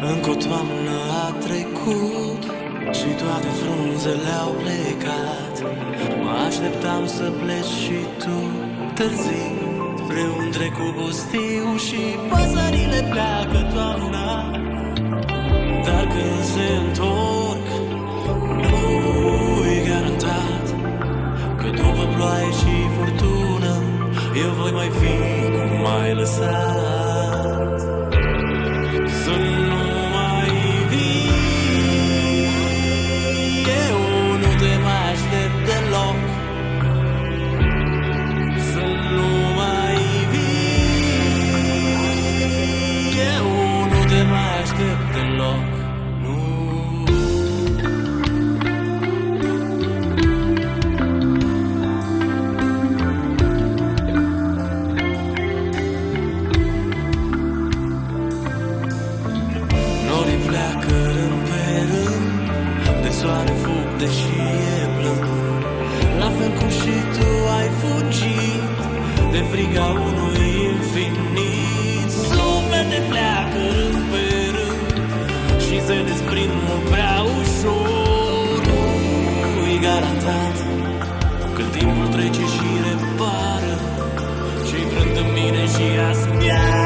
Încă o toamnă a trecut și toate frunzele au plecat. Mă așteptam să pleci și tu târziu spre un trecut pustiu și păsările pleacă toamna. Dar când se întorc, nu-i garantat că după ploaie și furtună eu voi mai fi cum m-ai lăsat. Să nu mai vii, eu nu te mai aștept deloc. Să nu mai vii, eu nu te mai aștept deloc. Soare fug, deși e blând. La fel cum și tu ai fugit de friga unui infinit. Suflete pleacă rând pe rând și se desprind mult prea ușor. Nu-i garantat că timpul trece și repară ce-i vrând în mine și a-ți